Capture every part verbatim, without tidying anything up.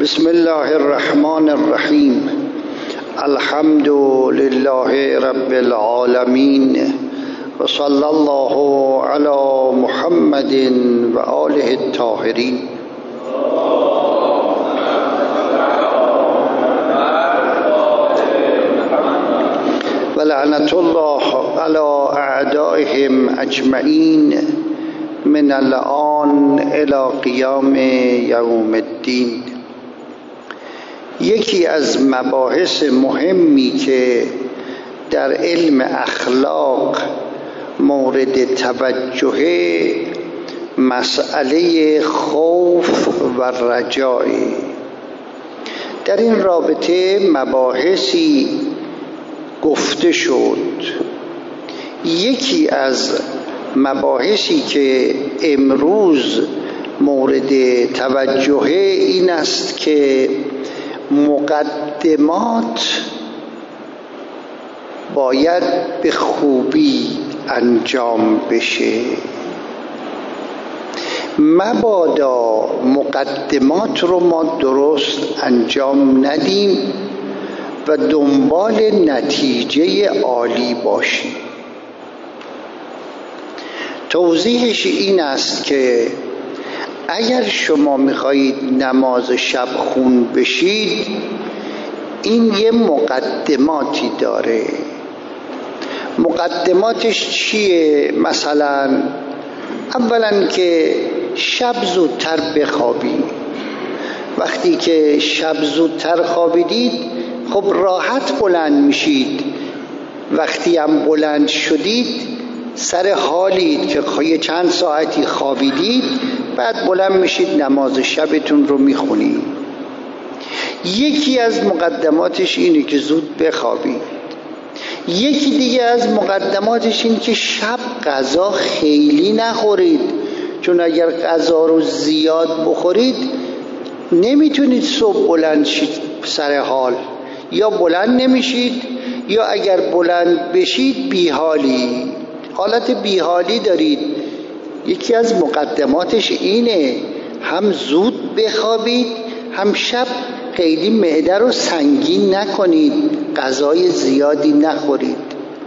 بسم الله الرحمن الرحیم. الحمد لله رب العالمین و صلی الله علی محمد و آله الطاهرین. و لعنت الله علی اعدائهم اجمعین من الآن الی قیام یوم الدین. یکی از مباحث مهمی که در علم اخلاق مورد توجه مسئله خوف و رجاء. در این رابطه مباحثی گفته شد. یکی از مباحثی که امروز مورد توجه این است که مقدمات باید به خوبی انجام بشه. مبادا مقدمات رو ما درست انجام ندیم و دنبال نتیجه عالی باشیم. توضیحش این است که اگر شما میخواهید نماز شب خون بشید، این یه مقدماتی داره. مقدماتش چیه؟ مثلا اولا که شب زودتر بخوابید. وقتی که شب زودتر خوابیدید خب راحت بلند میشید. وقتی هم بلند شدید سر حالید که یه چند ساعتی خوابیدید، بعد بلند میشید نماز شبتون رو میخونید. یکی از مقدماتش اینه که زود بخوابید. یکی دیگه از مقدماتش اینه که شب غذا خیلی نخورید، چون اگر غذا رو زیاد بخورید نمیتونید صبح بلند شید سر حال، یا بلند نمیشید یا اگر بلند بشید بیحالی، حالت بیحالی دارید. یکی از مقدماتش اینه هم زود بخوابید، هم شب خیلی معده رو سنگین نکنید، غذای زیادی نخورید.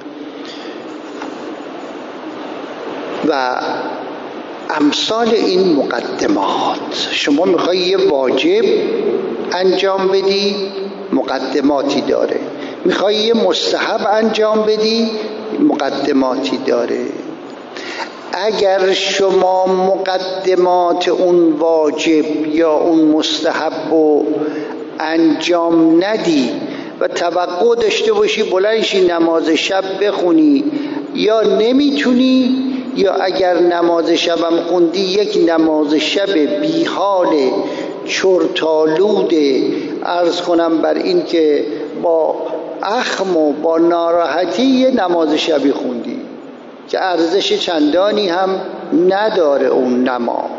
و امثال این مقدمات. شما میخوای یه واجب انجام بدی، مقدماتی داره. میخوای یه مستحب انجام بدی، مقدماتی داره. اگر شما مقدمات اون واجب یا اون مستحب رو انجام ندی و توقع داشته باشی بلند شی نماز شب بخونی، یا نمیتونی، یا اگر نماز شبم خوندی یک نماز شب بیحال چرتالود، عرض کنم بر این که با اخم و با ناراحتی یه نماز شبی خوندی که ارزش چندانی هم نداره اون نماز.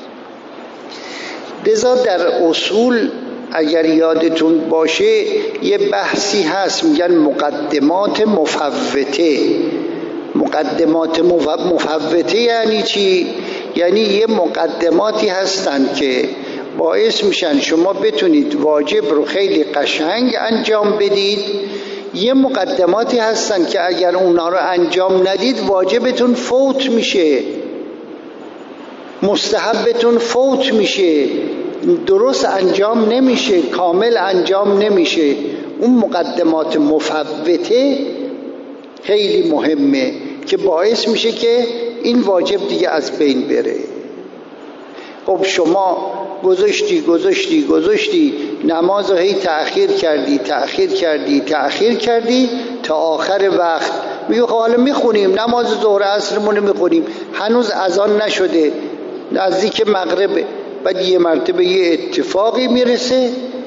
لذا در اصول اگر یادتون باشه یه بحثی هست میگن مقدمات مفوته. مقدمات مفوته یعنی چی؟ یعنی یه مقدماتی هستن که باعث میشن شما بتونید واجب رو خیلی قشنگ انجام بدید. یه مقدماتی هستن که اگر اونا رو انجام ندید واجبتون فوت میشه، مستحبتون فوت میشه، درست انجام نمیشه، کامل انجام نمیشه. اون مقدمات مفوته خیلی مهمه که باعث میشه که این واجب دیگه از بین بره. خب شما گذاشتی گذاشتی گذاشتی نماز رو هی تأخیر کردی تأخیر کردی تأخیر کردی تا آخر وقت میگه خب حالا میخونیم نماز ظهر عصرمون رو میخونیم، هنوز اذان نشده، نزدیک مغرب. بعد یه مرتبه یه اتفاقی میرسه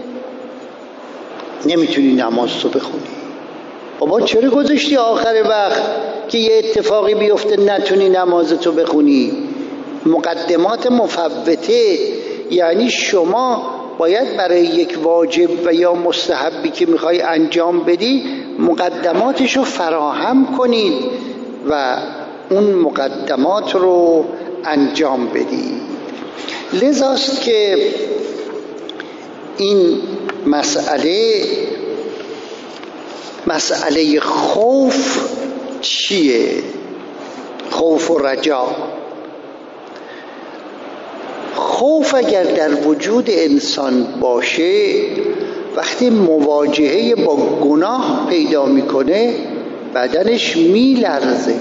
نمیتونی نماز رو بخونی. بابا چرا گذاشتی آخر وقت که یه اتفاقی بیفته نتونی نمازتو بخونی؟ مقدمات مفوته یعنی شما باید برای یک واجب و یا مستحبی که میخوای انجام بدی مقدماتشو فراهم کنید و اون مقدمات رو انجام بدی. لذاست که این مسئله مسئله خوف چیه؟ خوف و رجا. خوف اگر در وجود انسان باشه، وقتی مواجهه با گناه پیدا میکنه بدنش میلرزه.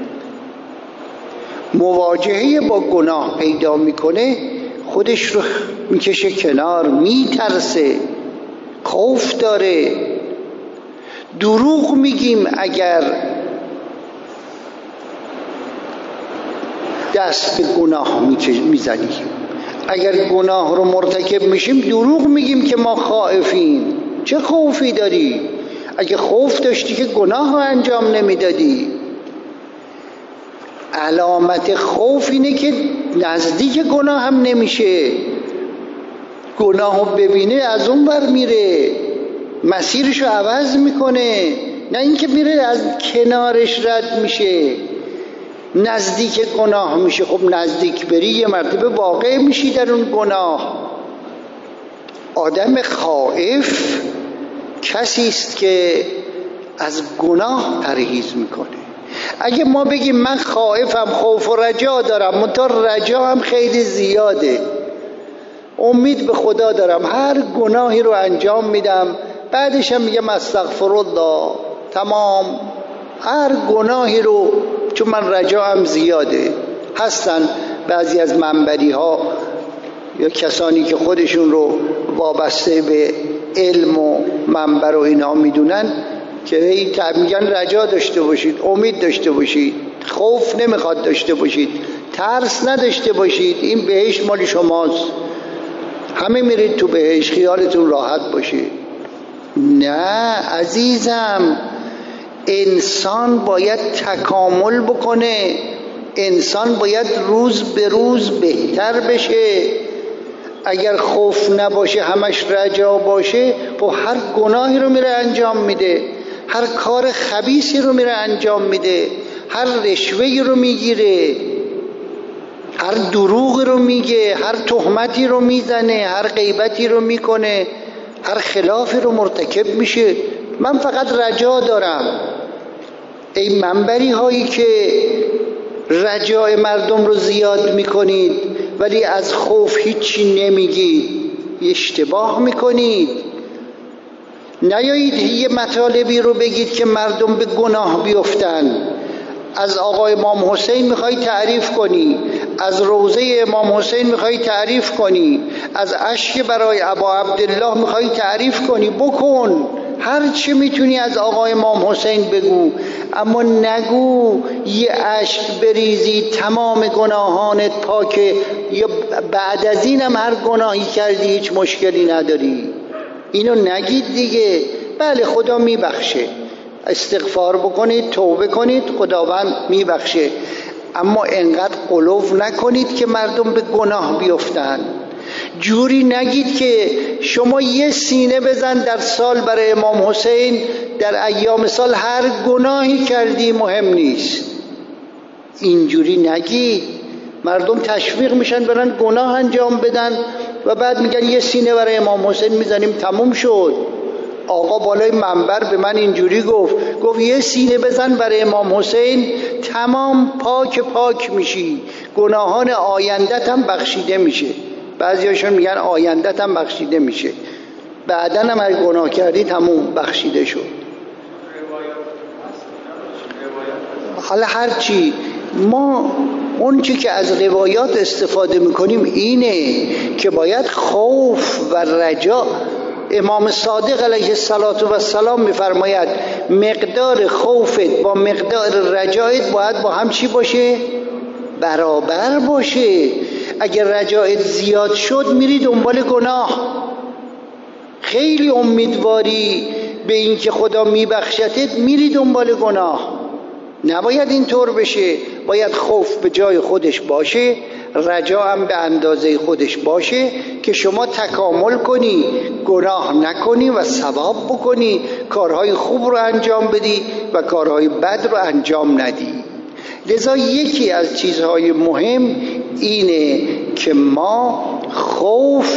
مواجهه با گناه پیدا میکنه خودش رو میکشه کنار، میترسه، خوف داره. دروغ میگیم اگر دست به گناه میزنیم، اگر گناه رو مرتکب میشیم دروغ میگیم که ما خائفیم. چه خوفی داری؟ اگه خوف داشتی که گناه رو انجام نمیدادی. علامت خوف اینه که نزدیک گناه هم نمیشه، گناه رو ببینه از اون بر میره، مسیرش رو عوض میکنه، نه اینکه میره از کنارش رد میشه، نزدیک گناه میشه. خب نزدیک بری یه مرتبه واقع میشی در اون گناه. آدم خائف کسی است که از گناه پرهیز میکنه. اگه ما بگیم من خائفم، خوف و رجا دارم، منتها رجا هم خیلی زیاده، امید به خدا دارم، هر گناهی رو انجام میدم، بعدش هم میگم استغفر الله، تمام هر گناهی رو، چون من رجا هم زیاده. هستن بعضی از منبری ها یا کسانی که خودشون رو وابسته به علم و منبر و اینا میدونن که میگن رجا داشته باشید، امید داشته باشید، خوف نمیخواد داشته باشید، ترس نداشته باشید، این بهشت مال شماست، همه میرید تو بهشت، خیالتون راحت باشه. نه عزیزم، انسان باید تکامل بکنه، انسان باید روز به روز بهتر بشه. اگر خوف نباشه، همش رجا باشه، خب هر گناهی رو میره انجام میده، هر کار خبیثی رو میره انجام میده، هر رشوهی رو میگیره، هر دروغی رو میگه، هر تهمتی رو میزنه، هر غیبتی رو میکنه، هر خلافی رو مرتکب میشه. من فقط رجا دارم. ای منبری هایی که رجای مردم رو زیاد میکنید ولی از خوف هیچی نمیگید، اشتباه میکنید. نیایید یه مطالبی رو بگید که مردم به گناه بیفتن. از آقای امام حسین میخوای تعریف کنی، از روضه امام حسین میخوای تعریف کنی، از اشک برای ابا عبدالله میخوای تعریف کنی، بکن، هر چی میتونی از آقای امام حسین بگو، اما نگو یه اشک بریزی تمام گناهانت پاکه، یا بعد از اینم هر گناهی کردی هیچ مشکلی نداری. اینو نگید دیگه. بله خدا میبخشه، استغفار بکنید، توبه کنید، خداوند میبخشه، اما انقدر غلو نکنید که مردم به گناه بیفتن. جوری نگید که شما یه سینه بزن در سال برای امام حسین، در ایام سال هر گناهی کردی مهم نیست. اینجوری نگید، مردم تشویق میشن برن گناه انجام بدن و بعد میگن یه سینه برای امام حسین میزنیم تموم شد. آقا بالای منبر به من اینجوری گفت، گفت یه سینه بزن برای امام حسین تمام پاک پاک میشی، گناهان آیندت هم بخشیده میشه. بعضی هاشون میگن آیندت هم بخشیده میشه، بعدن هم اگه گناه کردی تموم بخشیده شد. حالا هرچی ما اون چی که از روایات استفاده میکنیم اینه که باید خوف و رجا. امام صادق علیه السلام میفرماید مقدار خوفت با مقدار رجایت باید با هم چی باشه؟ برابر باشه. اگر رجایت زیاد شد میری دنبال گناه، خیلی امیدواری به این که خدا میبخشتت، میری دنبال گناه. نباید اینطور بشه. باید خوف به جای خودش باشه، رجا هم به اندازه خودش باشه که شما تکامل کنی، گناه نکنی و ثواب بکنی، کارهای خوب رو انجام بدی و کارهای بد رو انجام ندی. لذا یکی از چیزهای مهم اینه که ما خوف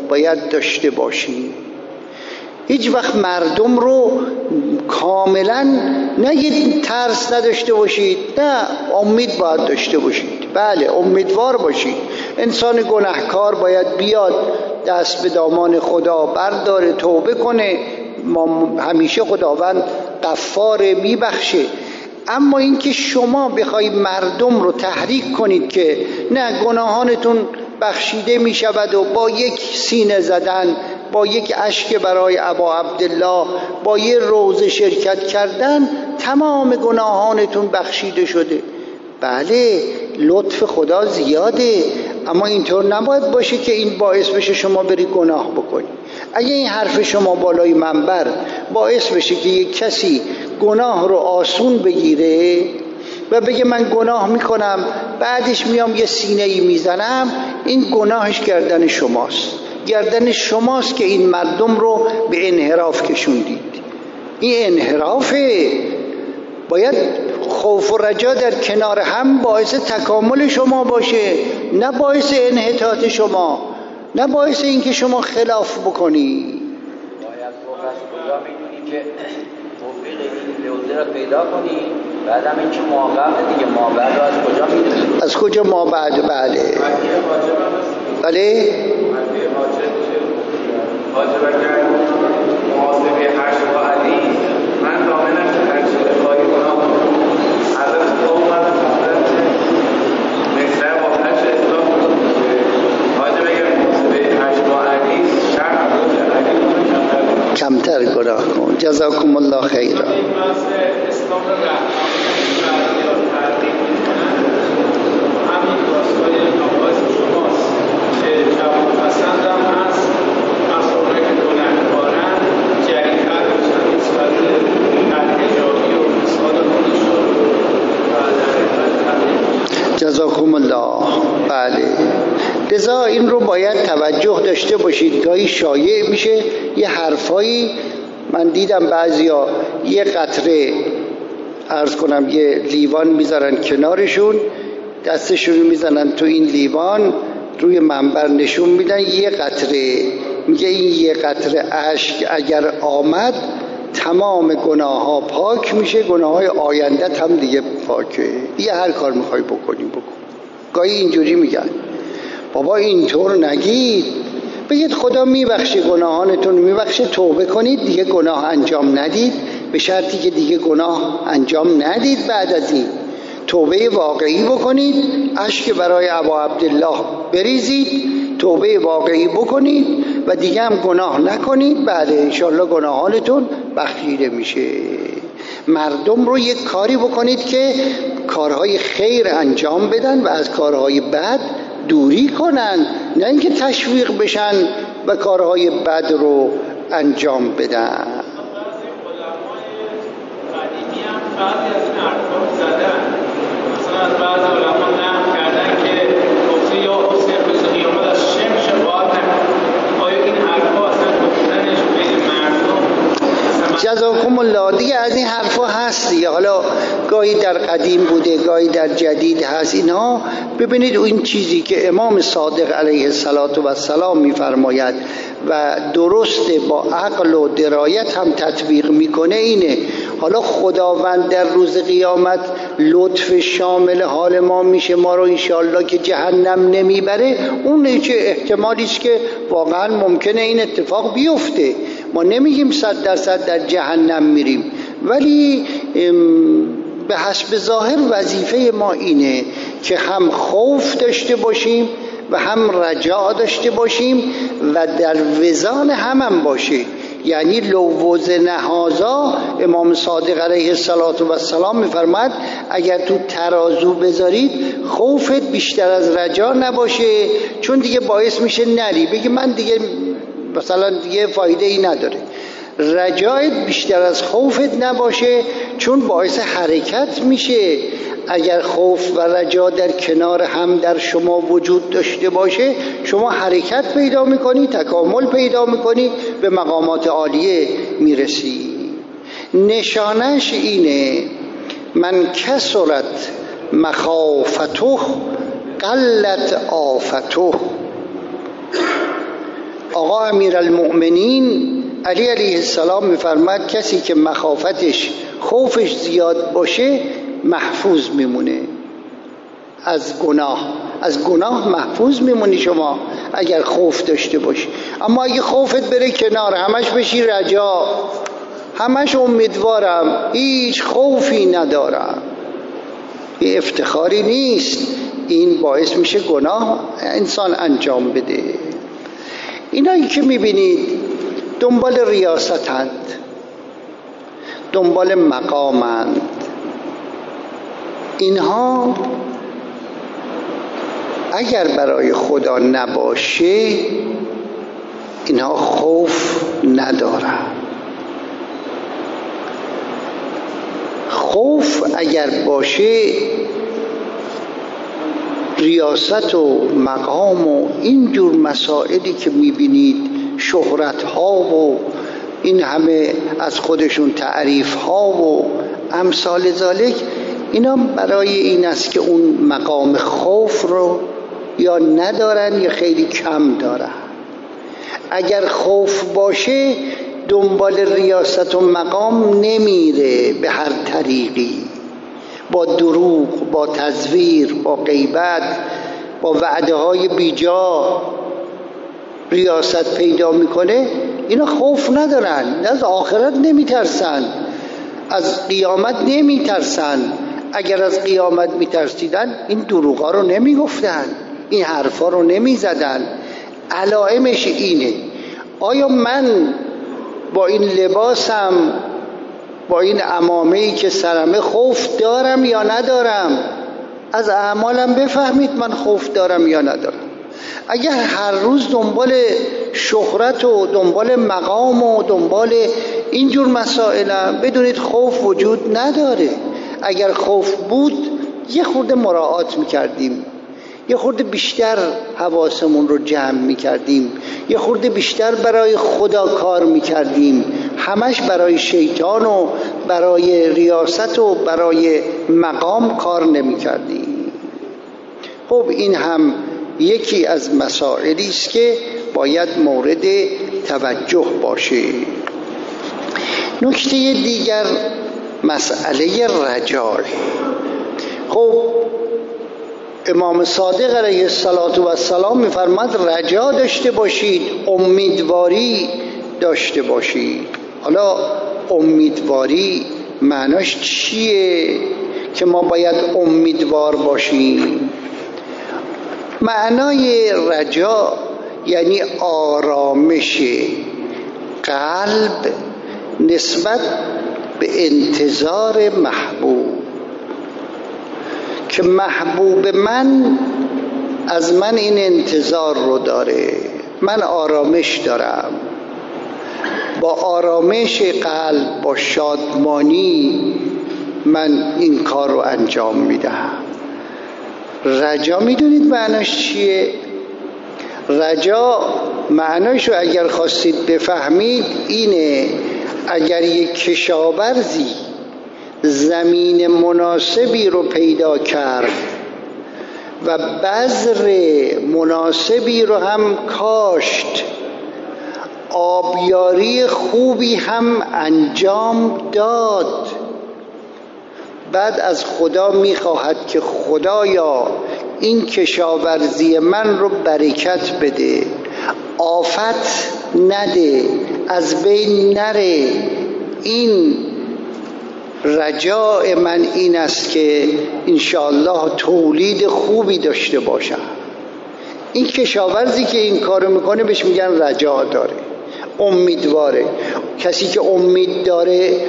باید داشته باشیم. هیچ وقت مردم رو کاملا نگید ترس نداشته باشید، نه، امید باید داشته باشید. بله، امیدوار باشید. انسان گناهکار باید بیاد دست به دامان خدا برداره، توبه کنه. ما همیشه خداوند غفار، میبخشه. اما اینکه شما بخواید مردم رو تحریک کنید که نه، گناهانتون بخشیده می شود و با یک سینه زدن، با یک اشک برای ابا عبدالله، با یک روزه شرکت کردن تمام گناهانتون بخشیده شده. بله، لطف خدا زیاده، اما اینطور نباید باشه که این باعث بشه شما بری گناه بکنی. اگه این حرف شما بالای منبر باعث بشه که یک کسی گناه رو آسون بگیره و بگه من گناه میکنم بعدش میام یه سینه ای میزنم، این گناهش گردن شماست. گردن شماست که این مردم رو به انحراف کشوندید. این انحرافه. باید خوف و رجا در کنار هم باعث تکامل شما باشه، نه باعث انحطاط شما، نه باعث اینکه شما خلاف بکنی. باید خوف از کجا میدونی که توفیق این لوزه رو پیدا کنی، بعدم اینکه مابعد دیگه، مابعد رو از کجا میدونی؟ از کجا مابعد؟ بله بله حاجب اگر محاسبه هر شبه حدیث من دامنم که هر شبه خواهی کنم حضرت قومت حضرت مثل و هشت اسلام حاجب اگر محاسبه هر شبه حدیث شرح بود حدیث کمتر گناه کن. جزاکم الله خیرا. این بحث اسلام رحمانی یا تحقیق میکنن همین راستای نواز شماست که جواب پسندم هست مخصوصه که گناهکارن جریتر بشن نسبت بدهجابی و فساد خودشون و جزاکم الله. بله، لذا این رو باید توجه داشته باشید. گاهی شایع میشه یه حرفایی، من دیدم بعضیا یه قطره عرض کنم یه لیوان میذارن کنارشون، دستشون میزنن تو این لیوان، روی منبر نشون میدن یه قطره، میگه این یه قطره اشک اگر آمد تمام گناه ها پاک میشه، گناه های آینده هم دیگه پاکه، یه هر کار میخوای بکنی بکن. گاهی اینجوری میگن. بابا اینطور نگید، بگید خدا میبخشه، گناهانتون میبخشه، توبه کنید دیگه گناه انجام ندید، به شرطی که دیگه گناه انجام ندید. بعد از این توبه واقعی بکنید، اشک برای ابا عبدالله بریزید، توبه واقعی بکنید و دیگه هم گناه نکنید. بعد انشالله گناهانتون بخشیده میشه. مردم رو یک کاری بکنید که کارهای خیر انجام بدن و از کارهای بد دوری کنن، نه اینکه تشویق بشن و کارهای بد رو انجام بدن. قدیمی هم بعضی از این حرفا زدن، مثلا از بعض علما نقل کردن که گفته یا حسین روز قیامت از شمش باید نکن. آیا این حرفا اصلا گفتنش بین مردم؟ جزاکم الله. دیگه از این حرفا هست دیگه، حالا گاهی در قدیم بوده گاهی در جدید هست. اینها ببینید این چیزی که امام صادق علیه السلام میفرماید و درسته با عقل و درایت هم تطبیق میکنه اینه. حالا خداوند در روز قیامت لطف شامل حال ما میشه، ما رو انشاءالله که جهنم نمیبره. اون چه احتمالی است که واقعا ممکنه این اتفاق بیفته. ما نمیگیم صد درصد در جهنم میریم، ولی به حسب ظاهر وظیفه ما اینه که هم خوف داشته باشیم و هم رجا داشته باشیم و در وزان هم هم باشه. یعنی لو وزن هذا، امام صادق علیه السلام میفرماد اگر تو ترازو بذارید خوفت بیشتر از رجا نباشه، چون دیگه باعث میشه نری، بگی من دیگه مثلا دیگه فایده ای نداره. رجایت بیشتر از خوفت نباشه، چون باعث حرکت میشه. اگر خوف و رجا در کنار هم در شما وجود داشته باشه، شما حرکت پیدا میکنی، تکامل پیدا میکنی، به مقامات عالیه میرسی. نشانش اینه من کسرت مخافته قلت آفته. آقا امیرالمؤمنین علی علیه السلام میفرماد کسی که مخافتش خوفش زیاد باشه محفوظ میمونه از گناه. از گناه محفوظ میمونی شما اگر خوف داشته باشی. اما اگه خوفت بره کنار، همش بشی رجا، همش امیدوارم، هیچ خوفی ندارم، این افتخاری نیست، این باعث میشه گناه انسان انجام بده. اینایی که میبینید دنبال ریاستند، دنبال مقامند، اینها اگر برای خدا نباشه اینها خوف ندارن. خوف اگر باشه ریاست و مقام و این جور مسائلی که میبینید، شهرت ها و این همه از خودشون تعریف ها و امثال ذالک، اینا برای این است که اون مقام خوف رو یا ندارن یا خیلی کم دارن. اگر خوف باشه دنبال ریاست و مقام نمیره به هر طریقی، با دروغ، با تزویر، با غیبت، با وعده های بیجا ریاست پیدا میکنه. اینا خوف ندارن، از آخرت نمیترسن، از قیامت نمیترسن. اگر از قیامت میترسیدن این دروغا رو نمیگفتن، این حرفا رو نمیزدن. علائمش اینه. آیا من با این لباسم، با این عمامه‌ای که سرمه خوف دارم یا ندارم؟ از اعمالم بفهمید من خوف دارم یا ندارم. اگر هر روز دنبال شهرت و دنبال مقام و دنبال اینجور مسائلم، بدونید خوف وجود نداره. اگر خوف بود یه خورده مراعات میکردیم، یه خورده بیشتر حواسمون رو جمع میکردیم، یه خورده بیشتر برای خدا کار میکردیم، همش برای شیطان و برای ریاست و برای مقام کار نمیکردیم. خب این هم یکی از مسائلی است که باید مورد توجه باشه. نکته دیگر مسئله رجاء. خب امام صادق علیه السلام میفرماد رجا داشته باشید، امیدواری داشته باشید. حالا امیدواری معناش چیه که ما باید امیدوار باشیم؟ معنای رجا یعنی آرامش قلب نسبت به انتظار محبوب، که محبوب من از من این انتظار رو داره، من آرامش دارم. با آرامش قلب، با شادمانی من این کار رو انجام میدم. رجا میدونید معناش چیه؟ رجا معناش رو اگر خواستید بفهمید اینه: اگر یک کشاورزی زمین مناسبی رو پیدا کرد و بذر مناسبی رو هم کاشت، آبیاری خوبی هم انجام داد، بعد از خدا میخواهد که خدایا این کشاورزی من رو برکت بده، آفت نده، از بین نره، این رجاء من این است که انشاءالله تولید خوبی داشته باشم. این کشاورزی که این کارو میکنه بهش میگن رجاء داره، امیدواره. کسی که امید داره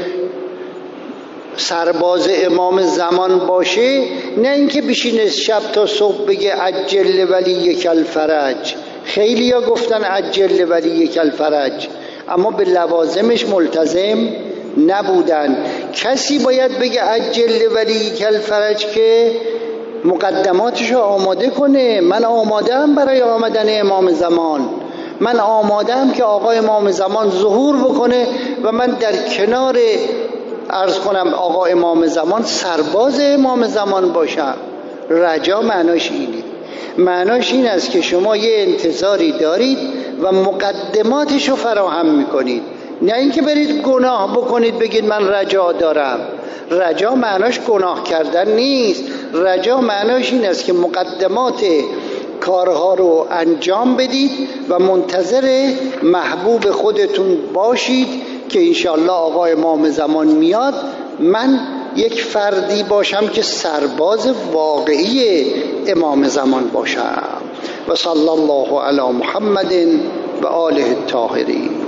سرباز امام زمان باشه، نه اینکه بشینه شب تا صبح بگه عجل ولی یک الفرج. خیلی ها گفتن عجل ولی یک الفرج، اما به لوازمش ملتزم نبودن. کسی باید بگه عجل ولی یک الفرج که مقدماتشو آماده کنه. من آماده‌ام برای آمدن امام زمان، من آماده‌ام که آقا امام زمان ظهور بکنه و من در کنار عرض کنم آقا امام زمان سرباز امام زمان باشم. رجا معناش اینه. معناش این است که شما یه انتظاری دارید و مقدماتش رو فراهم میکنید. نه اینکه برید گناه بکنید بگید من رجا دارم. رجا معناش گناه کردن نیست. رجا معناش این است که مقدمات کارها رو انجام بدید و منتظر محبوب خودتون باشید که انشاءالله آقا امام زمان میاد، من یک فردی باشم که سرباز واقعی امام زمان باشم. و صلی الله علی محمد و آله الطاهرین.